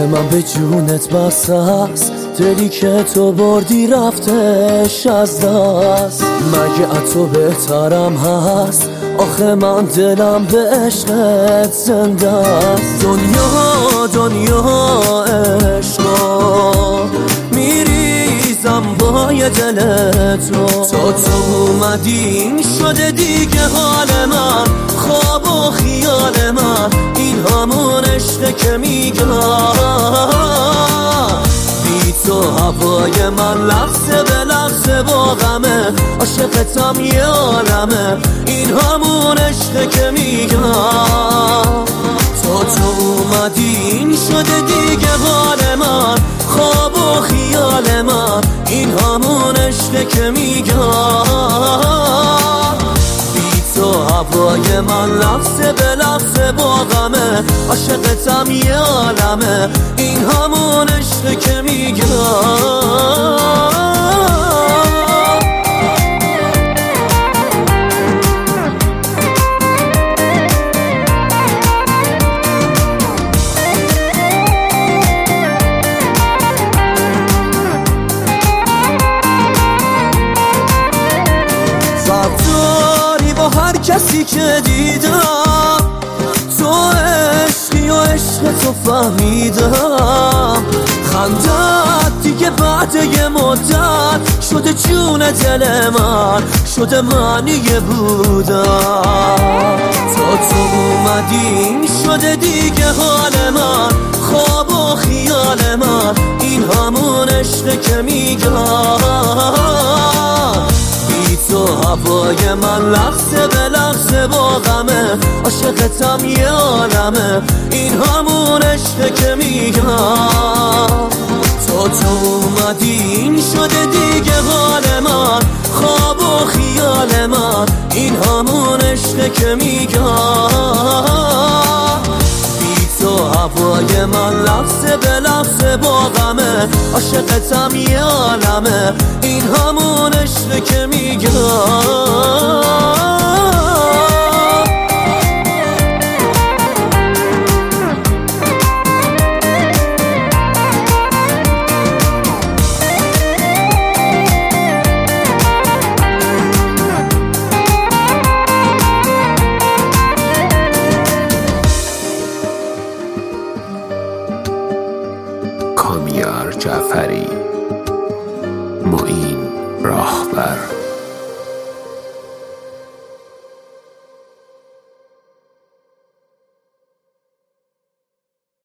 من به جونت بس است، دلی که تو بردی رفتش از دست. مگه از تو بهترم هست؟ آخه من دلم به عشقت زنده است. دنیا عشقا میریزم با یه دل تو اومدی شده دیگه حال من، خواب و خیال من، این همون عشقه که میگم. بی تو هوای من لحظه به لحظه با غمه، عاشقتم یه عالمه، این همون عشقه که میگم. تو اومدی شده دیگه حال من، خواب و خیال من، این همون عشقه که میگم. بی تو هوای من لحظه به لحظه با غمه، عاشقتم یه عالمه، این همون عشقه که میگم. هر کسی که دیدم تو عشقی و عشق تو فهمیدم، خندت دیگه بعد یه مدت شده جون دل من، شده معنی بودم. تو اومدی شده دیگه حال من، خواب و خیال من، این همون عشقه که میگم. تو هوای من لحظه به لحظه با غمه، عاشقتم یه عالمه، این همون عشقه که میگم. تو اومدی شده دیگه حال من، خواب و خیال من، این همون عشقه که میگم. تو هوای من لحظه به لحظه با غمه، عاشقتم یه عالمه، این همون عشقه که میگم. کامیار جعفری، معین راه.